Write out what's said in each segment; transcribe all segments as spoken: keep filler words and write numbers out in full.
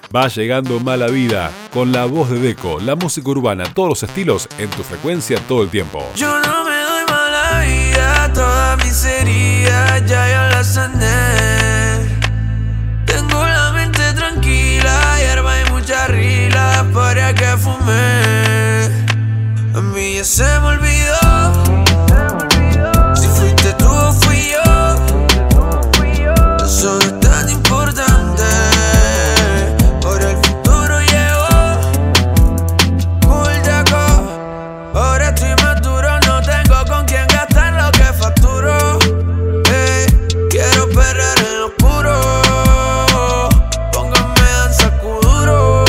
Va llegando Mala Vida, con la voz de Deco, la música urbana, todos los estilos, en tu frecuencia todo el tiempo. Yo no me doy mala vida, toda miseria ya yo la sané. Tengo la mente tranquila, hierba y mucha rila para que fumé. A mí ya se me olvidó si fuiste tú o fui yo. Eso no es tan importante. Ahora el futuro llegó. Cool Jaco. Ahora estoy maduro, no tengo con quién gastar lo que facturo. Hey, quiero perder en lo oscuro. Póngame danza kuduro.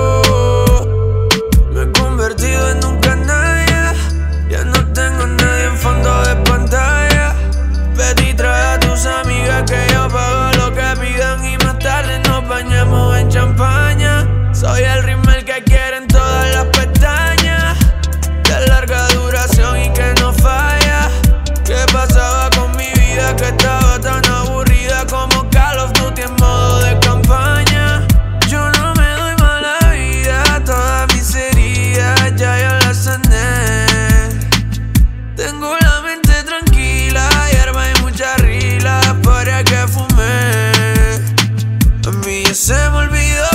Me he convertido en un canalla. Ya no tengo nadie en fondo de pantalla. Vete y trae a tus amigas que yo pago lo que pidan y más tarde nos bañamos en champaña. Soy el ritmo que quieren todas las pestañas, de larga duración y que no falla. ¿Qué pasaba con mi vida que estaba tan aburrida como Call of Duty en modo de campaña? Yo no me doy mala vida, toda miseria ya yo la sané. Tengo la mente tranquila, hierba y mucha rila para que fumé. A mí ya se me olvidó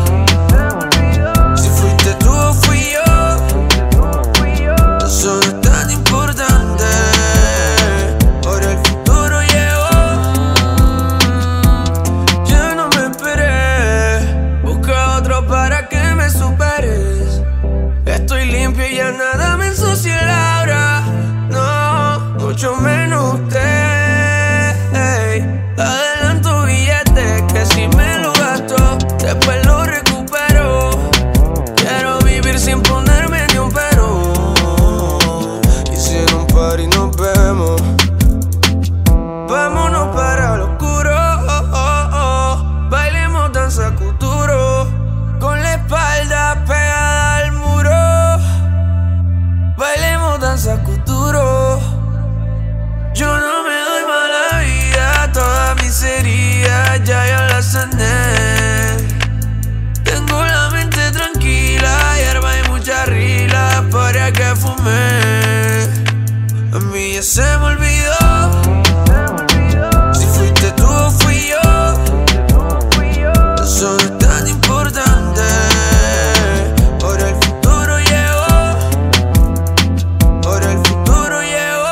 si fuiste tú o fui yo. Eso no es tan importante. Ahora el futuro llegó. Ya no me esperé. Busca otro para que me superes. Estoy limpio y ya nada me ensucia el aura. No, mucho menos usted. Adelanto billetes que si me lo gasto, después lo recupero. Quiero vivir sin ponerme ni un pero. Y si en un party nos vemos, vámonos para lo oscuro. Oh, oh, oh. Bailemos danza kuduro, con la espalda pegada al muro. Bailemos danza kuduro. Yo no me doy mala vida, toda miseria ya yo la sané. Tengo la mente tranquila, hierba y mucha rila para que fumé. A mí ya se me olvidó si fuiste tú o fui yo. Eso no es tan importante. Ahora el futuro llegó. Ahora el futuro llegó.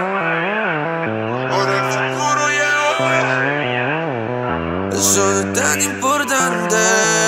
Ahora el futuro llegó. Eso no es tan importante.